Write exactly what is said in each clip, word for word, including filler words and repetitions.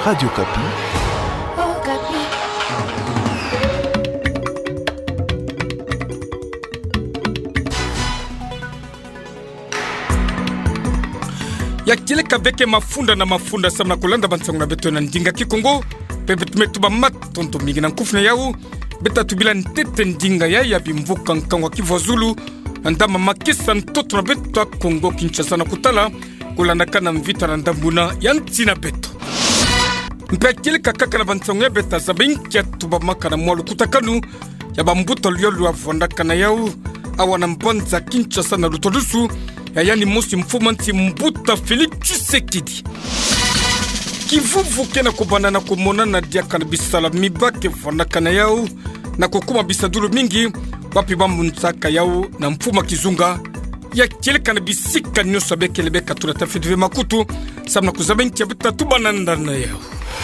Radio Kapi. Oh, Kapi. Ya kile kabeke mafunda na mafunda samna kulanda bansangu na beto na ndinga kikongo pepe tumetuba matonto mingi na nkufuna yau beta tubila ntete ndinga ya ya bimvuka nkangwa Kivu Zulu ndama makisa ntoto na beto Kongo Kinshasa na kutala kulanda kana mvita na ndambuna ya ntina beto mpe kile kakaka na bansangu ya beta zabinki ya tuba maka na mwalu kutakanu ya bambuta liolu avonda kana yau awana mbonza Kinshasa na lutodusu ya yani mosi mfumanti mbuta Félix Tshisekedi kivuvu kena kubana na kumona na diaka na bisala mibake fondaka na yao na kukuma bisadulu mingi wapi bambu nsaka yao na mfuma kizunga ya keleka na bisika nyosa beke lebeka tunatafidwe makutu samna kuzabenki ya bita tubana ndana yao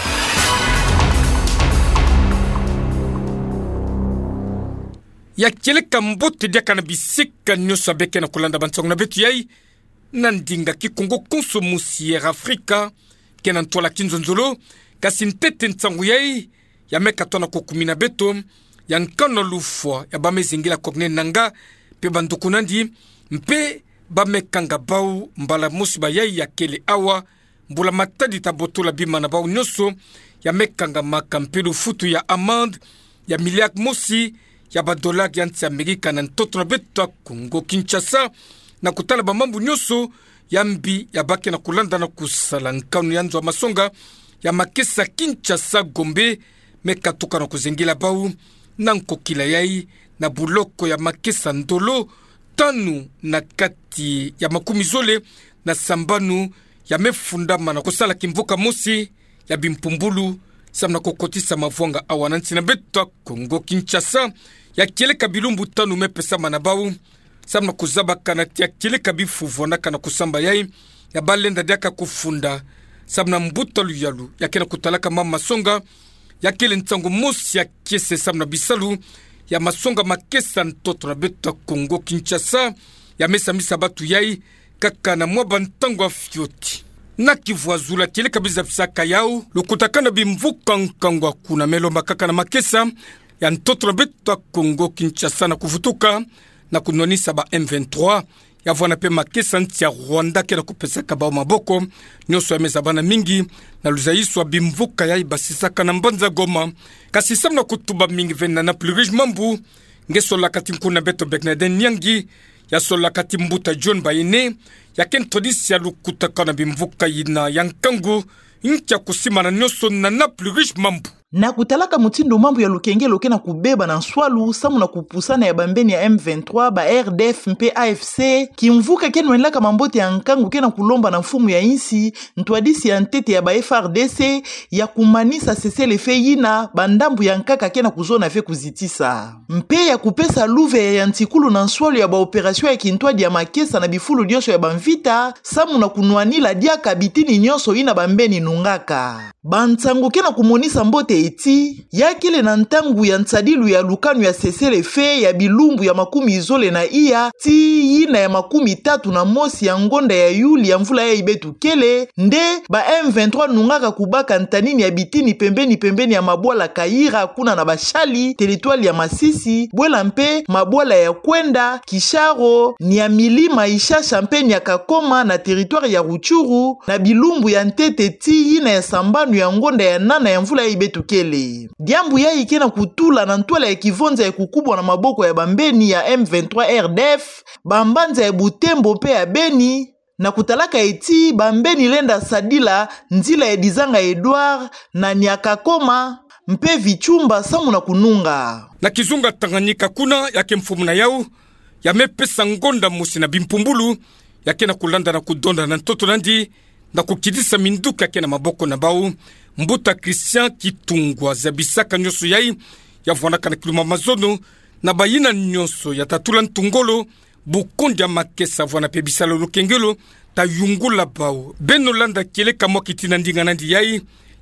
ya keleka mbote diaka na bisika nyosa beke na kulanda bansangu na betu yai nandinga kikongo konsomu Sierra Afrika kena ntola kinzonzolo kasi ntete nsangu yai ya meka tona kukumina beto ya nkano lufwa ya bame zingila kokne nanga pe banduku nandi mpe bame kanga bau mbala musiba yai ya kele awa mbula matadi tabotola bima na bau nyoso ya mekanga makampelu futu ya amande ya miliak mosi ya badola ya nti Amerika na ntoto na beto Kongo Kinshasa na kutala bamambu nyoso ya mbi ya bake na kulanda na kusala nkanu ya nzwa masonga ya makesa Kinshasa Gombe meka tuka na kuzengila bau na nkokila yai na buloko ya makesa ndolo tanu na kati ya makumi zole na sambanu ya mefundama na kusala kimvuka mosi ya bimpumbulu samna kokotisa mavwanga awanansi na beto Kongo Kinshasa ya kieleka bilumbu tanu mepesa manabau samna kuzaba kana tia kieleka bifuvu na kana kusamba yai ya balenda diaka kufunda samna mbuta luyalu ya kena kutalaka mama masonga ya kele ntangu mosi ya kiese samna bisalu ya masonga makesa ntoto na beto Kongo Kinshasa ya mesa misa batu yai kaka na mwaba ntangu afioti na Kivu Zulu kieleka bizafisaka yao lukutakana bimvuka nkangwa kuna melomba kaka na makesa ya ntoto na beto Kongo Kinshasa na kufutuka na kunonisa ba M vingt-trois ya vwana pe makesa nti ya Rwanda kena kupesaka bao maboko nyoso ya mezabana mingi na luzaiswa bimvuka ya ibasisaka na mbanza Goma kasi samna kutuba mingi vena na plus riche mambu ngeso la kati nkuna beto Beknaden Nyangi ya sola kati mbuta John Bayene ya kentodisi ya lukutaka na bimvuka yina yankangu inkia kusima na nyoso na na plus riche mambu na kutalaka mutindo mambo ya lukenge loke na kubeba na nswalu samu na kupusana ya bambeni ya M vingt-trois ba R D F mpe A F C kimvuka kenu enlaka mambote ya nkangu kena kulomba na mfumu ya insi ntwadisi ya ntete ya ba F R D C ya kumanisa sesele fe yina bandambu ya nkaka kena kuzona fe kuzitisa mpe ya kupesa luve ya ntikulu na nswalu ya ba operasyon ya kintwadi ya makesa na bifulu nyonso ya bamvita samu na kunuanila diaka bitini nyonso ina bambeni nungaka bantsangu kena kumonisa mbote eti yakile na ntangu ya ntsadilu ya lukanu ya sesele fe ya bilumbu ya makumi izole na iya ti yina ya makumi tatu na mosi ya ngonda ya yuli ya mvula ya ibetu kele nde ba M vingt-trois nungaka kubaka ntanini ya bitini pembeni pembeni ya mabwala Kaira kuna na bashali teritwali ya Masisi bwela mpe mabwala ya Kwenda Kisharo ni ya milima Ishasha mpe ni ya Kakoma na teritwari ya Ruchuru na bilumbu ya ntete ti yina ya sambanu ya ngonda ya nana ya mvula ya ibetu kele diambu ya ikena kutula na ntwala ya kivonza ya kukubwa na maboko ya bambeni ya M vingt-trois R D F bambanza ya Butembo pe ya Beni na kutalaka eti bambeni lenda sadila nzila ya Dizanga Edouard na Nyakakoma mpe vichumba samu na kununga na kizunga Tanganyika kuna yake mfumu na yao ya mepesa ngonda musi na bimpumbulu yake na kulanda na kudonda na ntoto nandi na kukidisa minduka yake na maboko na bau mbuta Christian Kitungwa zabisaka nyoso yai ya vwanaka na kiluma mazono na bayina nyoso ya tatula ntungolo bukondia makesa vwana pebisalo lukengelo ta yungula bao beno landa keleka mwa kitina ndinga nandi yai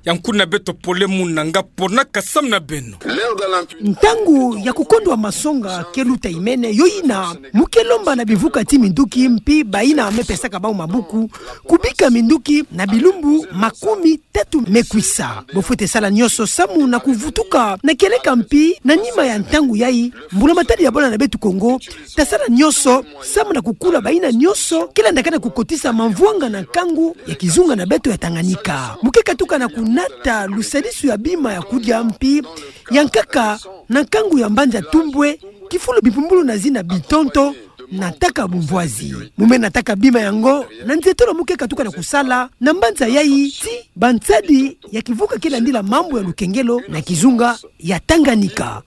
yankuna beto pole munanga pona kasamna beno ntangu ya kukondwa masonga keluta imene yoina mukelomba na bivuka ti minduki mpi baina amepesaka bao mabuku kubika minduki na bilumbu makumi tatu mekwisa bofute sala nyoso samu na kuvutuka na keleka mpi na nyima ya ntangu yai mbula matadi ya bona na betu Kongo tasala nyoso samu na kukula baina nyoso kila ndakana kukotisa mamvuanga na kangu ya kizunga na beto ya Tanganyika mukeka tuka na kunata lusadisu ya bima ya kuja mpi yankaka na kangu ya mbanja tumbwe kifulo bipumbulu na zina bitonto nataka bumvwazi mume nataka bima yango na nzetolo mukeka tuka na kusala na mbanza yai ti bantsadi ya kivuka kila ndila mambo ya lukengelo na kizunga ya Tanganyika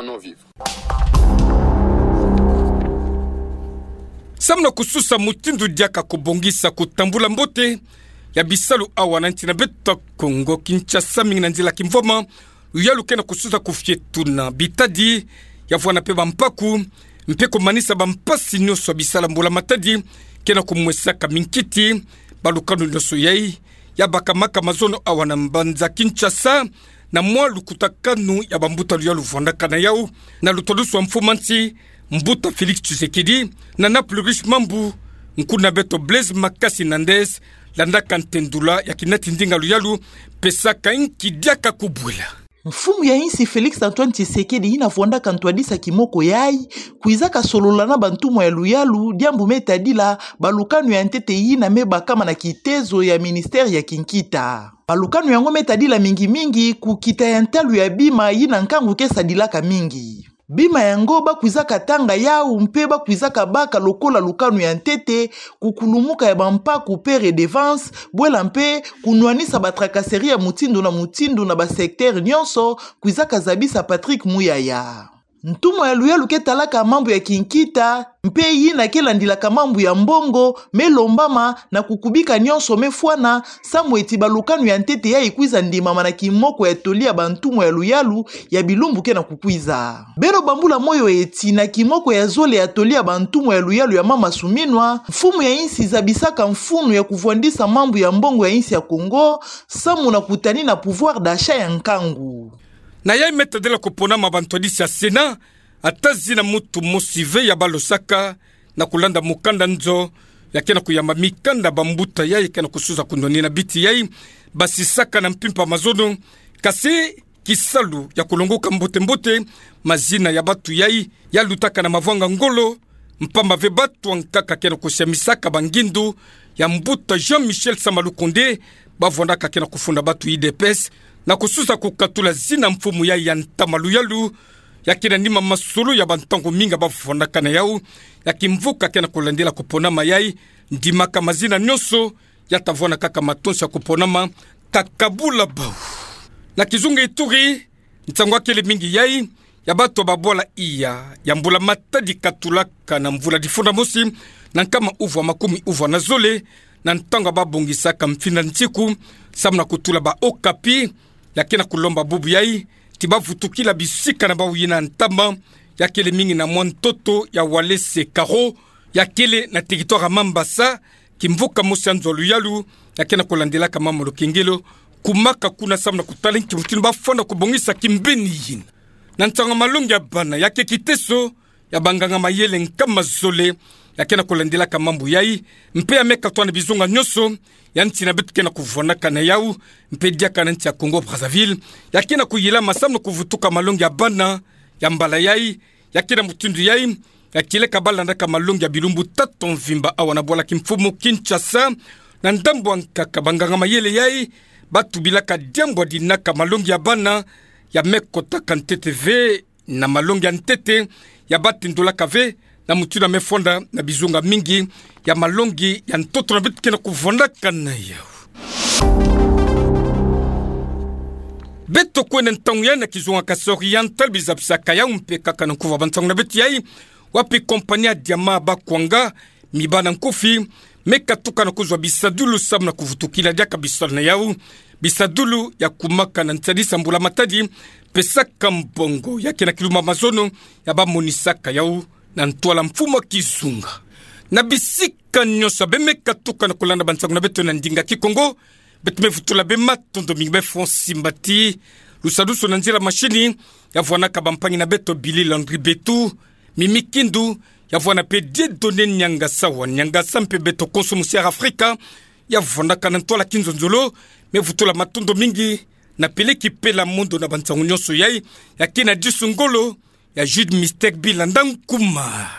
samna kususa mutindu diaka kubongisa kutambula mbote ya bisalu awa na ntina beta Kongo Kinshasa mingi na nzila kimvoma uyalu kena kususa kufyetuna bitadi ya fwana pe bampaku mpe kumanisa bampasi nyoso bisala mbula matadi kena kumwesaka minkiti balukanu nyoso yai ya bakamaka mazono awa na mbanza Kinshasa na mwalu kutakanu ya bambuta uyalu fondaka na yau na lutolusu wa mfumansi Mbuta Felix Tshisekedi na Naplurish Mambu nkuna beto Blaise Makasi Nandes landa kantendula ya kinati ndinga luyalu pesaka inki diaka kubwela mfumu ya insi Felix Antoine Tshisekedi ina vonda kantwadisa kimoko yai kuizaka solola na bantumo ya luyalu diambu metadila balukanu ya ntete yina meba kama na kitezo ya ministeri ya kinkita balukanu yango metadila mingi mingi kukita ya ntalu ya bima yina nkangu kesa dilaka mingi bima yango bakwizaka tanga yau mpe bakwizaka baka lokola lukanu ya ntete kukulumuka ya bampaku pe redevance bwela mpe kunwanisa batrakaseri ya mutindo na mutindo na basekter nyonso kwizaka zabisa Patrick Muyaya ntumo ya luyalu ketalaka mambo ya kinkita mpe yina kelandilaka mambo ya mbongo melombama na kukubika nyonso mefwana samu eti balukanu ya ntete ya ikwiza ndimama na kimoko ya tolia bantumo ya luyalu ya bilumbu ke na kukwiza bero bambula moyo eti na kimoko ya zole ya tolia bantumo ya luyalu ya mama suminwa mfumu ya insi zabisaka mfunu ya kuvwandisa mambo ya mbongo ya insi ya Kongo samu na kutani na pouvoir d'achat ya nkangu na yai metadela kupona mabantwadisi ya Sena atazi na mutu mosive ya balosaka na kulanda mukanda nzo ya kena kuyamba mikanda bambuta yai kena kusuza kundoni na biti yai basisaka na mpimpa mazono kasi kisalu ya kulongoka mbote mbote mazina ya batu yai ya lutaka na mavwanga ngolo mpamba ve batu wankaka kena kushemisaka bangindu ya mbuta Jean-Michel Samalukonde bavondaka kena kufunda batu I D P S na kususa kukatula zina mfumu ya yantamalu yalu ya kina nima masulu ya bantango minga bafondaka na yau ya kimvuka kena kulandela kuponama yai ndimaka mazina nyoso ya tavona kaka matonsi ya kuponama kakabula bau na kizunga ituri ntangwa kele mingi yai ya bato babola iya ya mbula matadi katulaka na mvula difunda mosi na nkama uva makumi uva na zole na ntanga babongisaka mfina ntiku samna kutula ba okapi yakena kulomba bubu yai tiba vutukila bisika na bawina ntamba yakele mingi na mwantoto ya Walese Karo yakele na territoire Mambasa kimvuka musanzo luyalu yakena kulandela kama molokengelo kumaka kuna samna kutala nkimutini bafona kubongisa kimbeni yin na ntanga malungi ya bana yake kiteso ya banganga mayele nkama zole yakena kulandela kama mbu yai mpe ya meka tuana bizunga nyoso ya nti na betu kena kuvonaka na yau mpe diaka na nti ya Congo Brazzaville yakena kuyila masamno kuvutuka malungi ya bana ya mbala yai yakena mutundu yai yakile kabala ndaka malungi ya bilumbu taton vimba awa na bola kimfumu Kinshasa na ndambo nkaka banganga mayele yai batu bilaka diambo dinaka malungi ya bana ya mekota kantete ve na malungi ya ntete ya batindola kave na mutuna mefonda na bizunga mingi ya malongi ya ntoto na bitu kena kuvonda kana yao beto kwene ntangu ya na kizunga kasi oriental bizabisaka ya umpe kaka na kuva bantangu na bitu yai wapi kompania diama bakwanga mibana nkufi meka tuka na kuzwa bisadulu sabu na kuvutukila diaka bisala na yao bisadulu ya kumaka na ntadisa mbula matadi pesaka mbongo ya kena kiluma mazono ya ba monisaka yao na ntwala mfuma kizunga na bisika nyosa bemeka tuka na kulanda bantangu na beto na ndinga kikongo betume futula bema tondo mingbe fonsi mbati lusaduso na nzira mashini ya vwana kabampangi na beto Billy Landry Betu Mimi Kindu ya vwana pe Dieudonné Nyanga Sawa Nyanga Sampe beto Consommusière Africa ya vwana kanantola kinzonzolo me futula matondo mingi na peleki pela mondo na bantangu nyonso yai ya kina Disungolo ya Jude Mystère Bilandang Kuma.